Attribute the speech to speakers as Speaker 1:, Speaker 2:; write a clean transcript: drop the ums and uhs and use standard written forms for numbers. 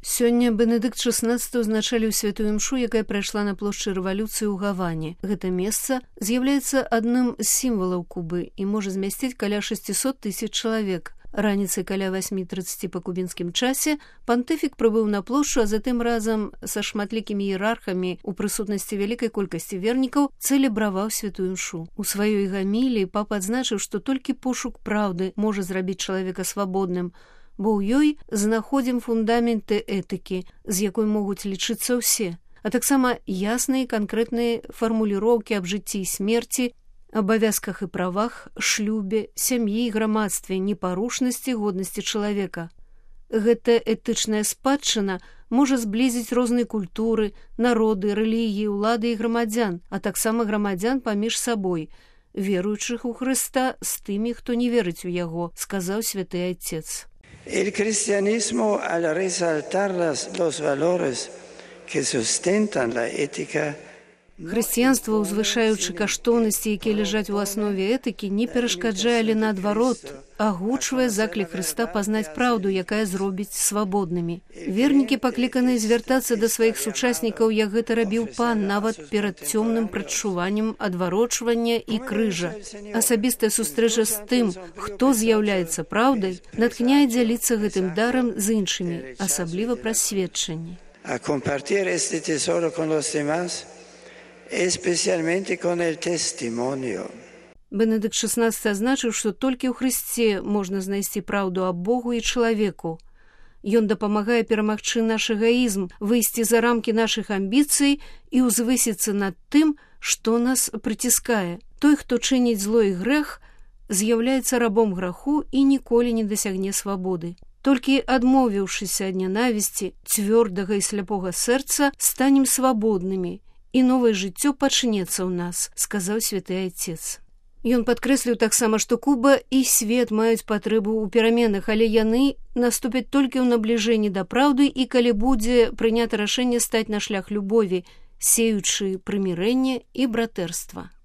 Speaker 1: Сёння Бенедыкт XVI узначаліў святую імшу, якая прайшла на плошчы рэвалюцыі ў Гаване. Гэта месца з'яўляецца адным з сімвалаў Кубы і можа змясціць каля 600 000 чалавек. Раніцай каля 8:30 па кубінскім часе пантыфік прыбыў на плошчу, а затым разам са шматлікімі іерархамі у прысутнасці вялікай колькасці вернікаў цэлебраваў святую імшу. У сваёй гаміліі папа адзначыў, што толькі пошук праўды можа зрабіць чалавека свабодным, бо ў ёй знаходзім фундаменты этыкі, з якой могуць лічыцца ўсе, а таксама ясныя і канкрэтныя фармуліроўкі аб жыцці і смерці, абавязках і правах, шлюбе, сям'і і грамадстве, непарушнасці, годнасці чалавека. Гэта этычная спадчына можа зблізіць розныя культуры, народы, рэлігіі, улады і грамадзян, а таксама грамадзян паміж сабой, веруючых у Хрыста з тымі, хто не верыць у яго, сказаў святы Отец.
Speaker 2: El cristianismo, al resaltar los valores que sustentan la ética,
Speaker 1: Хрысціянства, узвышаючы каштоўнасці, якія ляжаць у аснове этыкі, не перашкаджае, але наадварот, агучвае заклік Хрыста пазнаць праўду, якая зробіць свабоднымі. Вернікі пакліканы звяртацца да сваіх сучаснікаў, як гэта рабіў пан, нават перад цёмным прадчуваннем адварочвання і крыжа. Асабістая сустрэча з тым, хто з'яўляецца праўдай, натхняе дзяліцца гэтым дарам з іншымі, асабліва праз сведчанні.
Speaker 2: a compartir este tesoro con los demás, especialmente con el testimonio.
Speaker 1: Бенедыкт XVI азначыў, што толькі ў Хрысце можна знайсці праўду аб Богу і чалавеку. Ён дапамагае перамагчы наш эгоізм, выйсці за рамкі нашых амбіцый і ўзвысіцца над тым, што нас прыціскае. Той, хто чыніць зло і грэх, з'яўляецца рабом граху і ніколі не дасягне свабоды. Толькі адмовіўшыся ад нянавісці, цвёрдага і сляпога сэрца, станем свабоднымі, і новае жыццё пачнецца ў нас, сказаў святы Отец. Ён падкрэсліў таксама, што Куба і свет маюць патрэбу ў пераменах, але яны наступяць толькі ў набліжэнні да праўды і калі будзе прынята рашэнне стаць на шлях любові, сеючы прымірэнне і братэрства.